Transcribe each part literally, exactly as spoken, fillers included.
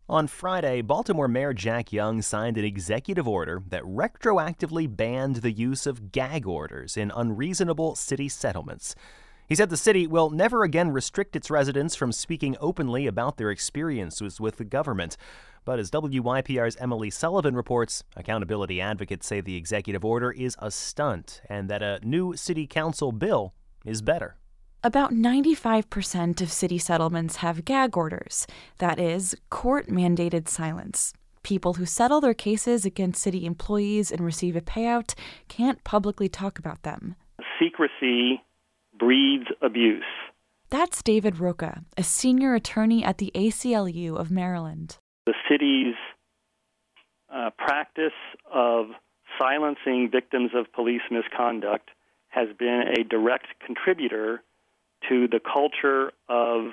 On Friday, Baltimore Mayor Jack Young signed an executive order that retroactively banned the use of gag orders in unreasonable city settlements. He said the city will never again restrict its residents from speaking openly about their experiences with the government. But as W Y P R's Emily Sullivan reports, accountability advocates say the executive order is a stunt and that a new city council bill is better. About ninety-five percent of city settlements have gag orders, that is, court-mandated silence. People who settle their cases against city employees and receive a payout can't publicly talk about them. Secrecy breeds abuse. That's David Roca, a senior attorney at the A C L U of Maryland. The city's uh, practice of silencing victims of police misconduct has been a direct contributor to the culture of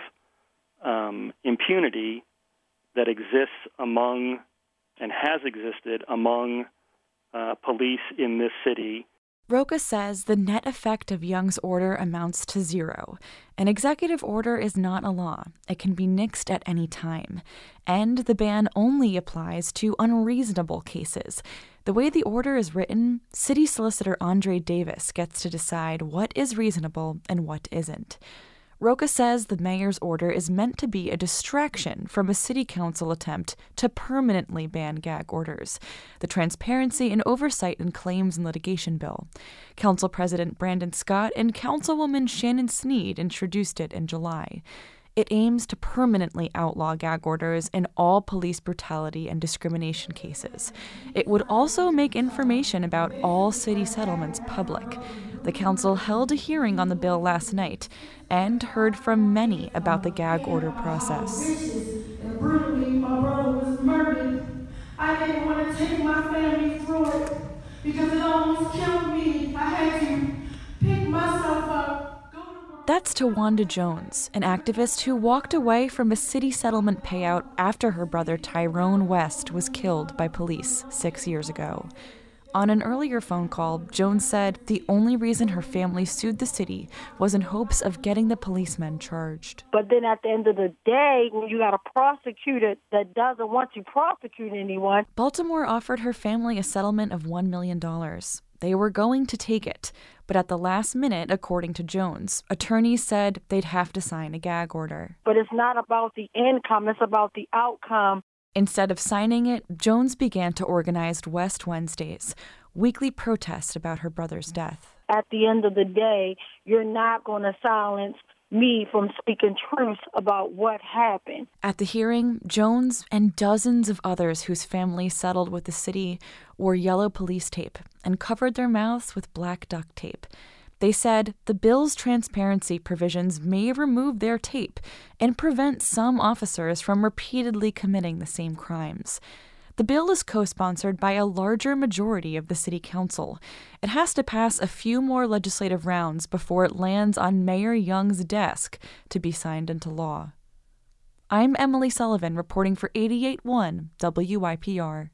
um, impunity that exists among and has existed among uh, police in this city. Roca says the net effect of Young's order amounts to zero. An executive order is not a law. It can be nixed at any time. And the ban only applies to unreasonable cases. The way the order is written, City Solicitor Andre Davis gets to decide what is reasonable and what isn't. Roca says the mayor's order is meant to be a distraction from a city council attempt to permanently ban gag orders, the Transparency and Oversight in Claims and Litigation Bill. Council President Brandon Scott and Councilwoman Shannon Sneed introduced it in July. It aims to permanently outlaw gag orders in all police brutality and discrimination cases. It would also make information about all city settlements public. The council held a hearing on the bill last night and heard from many about the gag order process. And brutally, my brother was murdered. I didn't want to take my family through it because it almost killed me. I had to pick myself up. That's Tawanda Jones, an activist who walked away from a city settlement payout after her brother Tyrone West was killed by police six years ago. On an earlier phone call, Jones said the only reason her family sued the city was in hopes of getting the policemen charged. But then at the end of the day, when you got a prosecutor that doesn't want to prosecute anyone. Baltimore offered her family a settlement of one million dollars. They were going to take it, but at the last minute, according to Jones, attorneys said they'd have to sign a gag order. But it's not about the income, it's about the outcome. Instead of signing it, Jones began to organize West Wednesdays, weekly protests about her brother's death. At the end of the day, you're not going to silence me from speaking truth about what happened. At the hearing, Jones and dozens of others whose families settled with the city wore yellow police tape and covered their mouths with black duct tape. They said the bill's transparency provisions may remove their tape and prevent some officers from repeatedly committing the same crimes. The bill is co-sponsored by a larger majority of the city council. It has to pass a few more legislative rounds before it lands on Mayor Young's desk to be signed into law. I'm Emily Sullivan reporting for eighty-eight point one W Y P R.